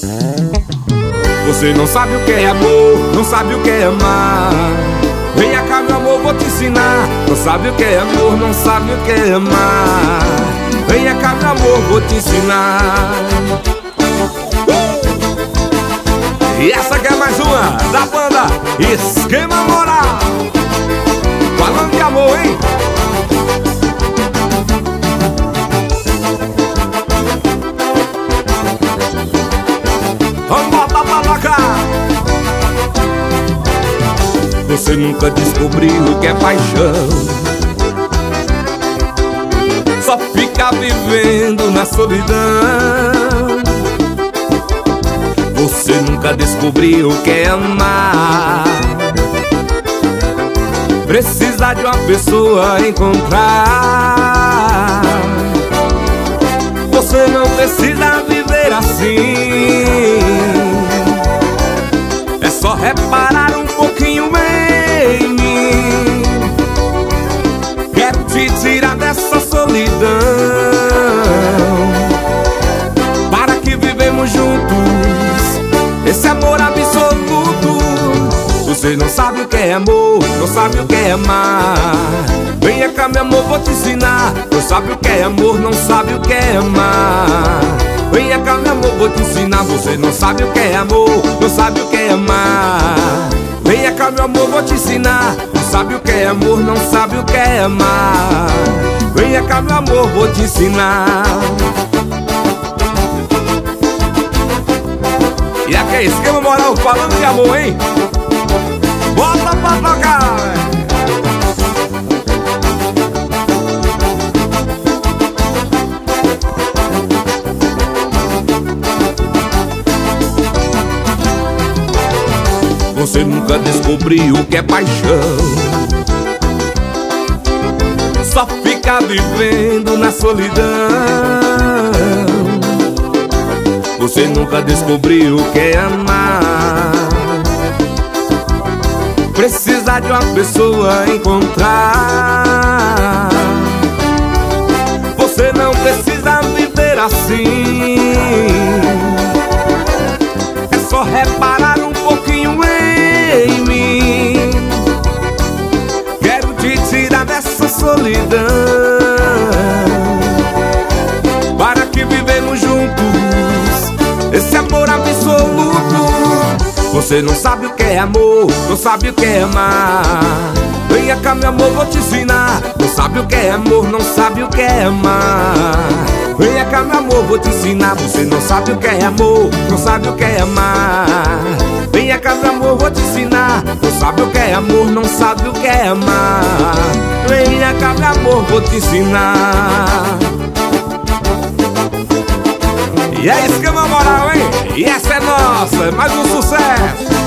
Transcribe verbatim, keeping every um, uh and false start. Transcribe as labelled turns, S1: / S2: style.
S1: Você não sabe o que é amor, não sabe o que é amar. Venha cá, meu amor, vou te ensinar. Não sabe o que é amor, não sabe o que é amar. Venha cá, meu amor, vou te ensinar. uh! E essa aqui é mais uma da banda Esquema Moral. Falando de amor, hein? Vamos botar pra cá. Você nunca descobriu o que é paixão, só fica vivendo na solidão. Você nunca descobriu o que é amar, precisa de uma pessoa encontrar. Você não precisa viver assim, é só reparar um pouquinho em mim. Quero te tirar dessa solidão, para que vivemos juntos esse amor absoluto. Você não sabe o que é amor, não sabe o que é amar. Venha cá, meu amor, vou te ensinar. Não sabe o que é amor, não sabe o que é amar. Venha cá, meu amor, vou te ensinar. Você não sabe o que é amor, não sabe o que é amar. Venha cá, meu amor, vou te ensinar. Não sabe o que é amor, não sabe o que é amar. Venha cá, meu amor, vou te ensinar. E aqui é Esquema Moral falando de amor, hein? Bota pra tocar! Você nunca descobriu o que é paixão, só fica vivendo na solidão. Você nunca descobriu o que é amar, precisa de uma pessoa encontrar. Você não precisa viver assim, é só reparar um pouquinho em mim. Quero te tirar dessa solidão, para que vivemos juntos esse amor absoluto. Você não sabe o que é amor, não sabe o que é amar. Venha cá, meu amor, vou te ensinar. Não sabe o que é amor, não sabe o que é amar. Venha cá, meu amor, vou te ensinar. Você não sabe o que é amor, não sabe o que é amar. Venha cá, meu amor, vou te ensinar. Não sabe o que é amor, não sabe o que é amar. Venha cá, meu amor, vou te ensinar. E é Esquema Moral, hein? E essa é nossa, mais um sucesso.